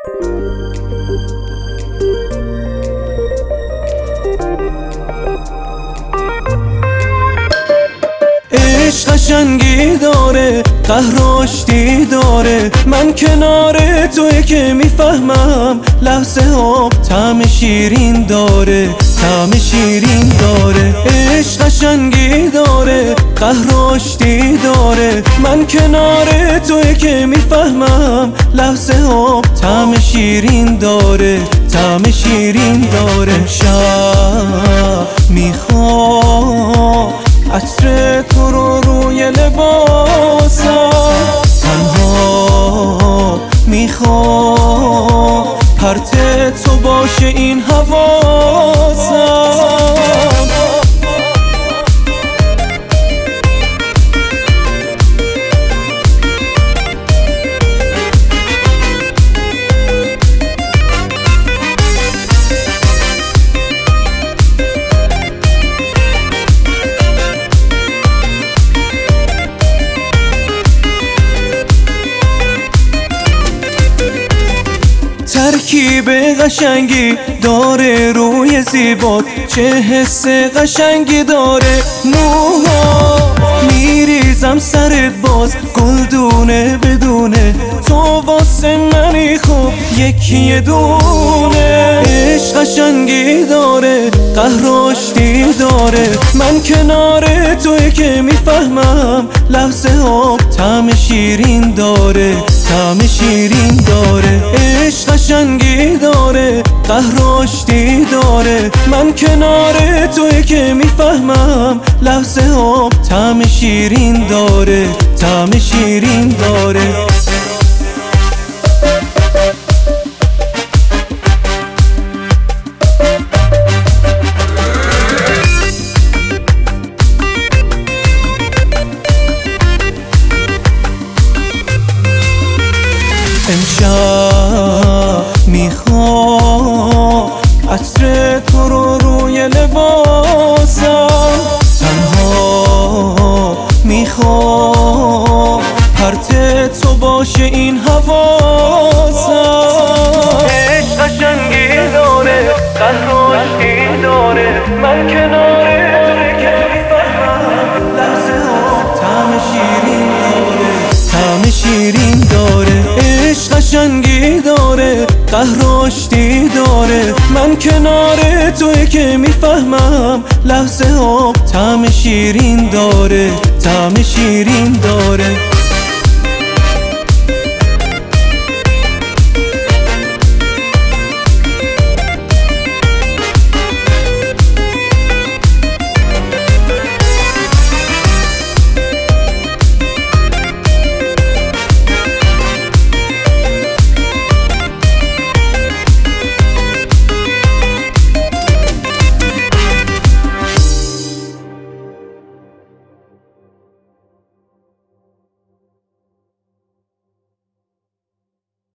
عشق قشنگی داره، قهرشتی داره، من کنار توی که میفهمم لحظه ها طعم شیرین داره، طعم شیرین داره. عشق قشنگی داره، قهرشتی داره، من کنار توی که میفهمم لحظه ها طعم شیرین داره، طعم شیرین داره. امشب میخوام عطر تو رو روی لباسم، تنها میخوام پرت تو باشه این حواسم. ترکیب قشنگی داره روی زیبات، چه حس قشنگی داره. موها میریزم سرت باز، گلدونه بدونه تو واسه منی خوب یکی دونه. عشق قشنگی داره، قهرشتی داره، من کنار توی که میفهمم لحظه ها طعم شیرین داره، طعم شیرین داره. عشق قشنگی داره، قهرشتی داره، من کنار توی که میفهمم لحظه ها طعم شیرین داره، طعم شیرین داره. امشب میخوام عطر تو رو روی لباسم، تنها میخوام پرت تو باشه این حواسم. عشق قشنگی داره، قهرشتی داره، من کنار توی که میفهمم لحظه ها طعم شیرین داره، طعم شیرین داره. عشق قشنگی داره، قهرشتی داره، من کنار توی که میفهمم لحظه ها طعم شیرین داره، طعم شیرین داره.